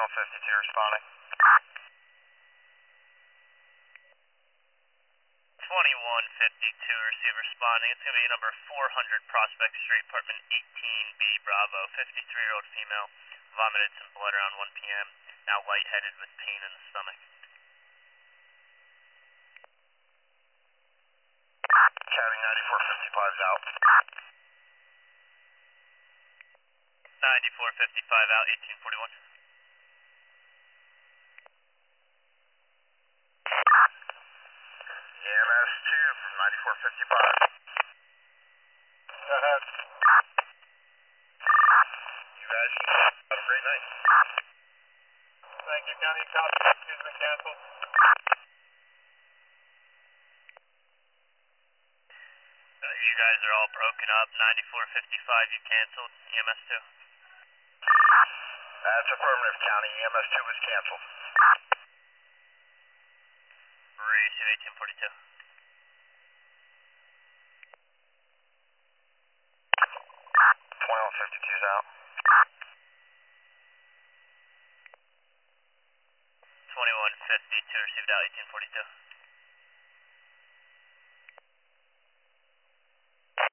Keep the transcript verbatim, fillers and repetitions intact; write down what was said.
twenty-one fifty-two responding. twenty-one fifty-two, receive responding. It's going to be number four hundred Prospect Street, apartment eighteen B, Bravo. fifty-three-year-old female, vomited some blood around one p m Now lightheaded with pain in the stomach. County ninety-four fifty-five is out. ninety-four fifty-five out, eighteen forty-one. E M S two from ninety-four fifty-five. Go ahead. You guys have a great night. Thank you, County. Copy. Excuse me, canceled. Uh, you guys are all broken up. ninety-four fifty-five, you canceled. E M S two. That's affirmative, County. E M S two was canceled. Receive eighteen forty-two. twenty-one fifty-two is out. twenty-one fifty-two received out, eighteen forty-two.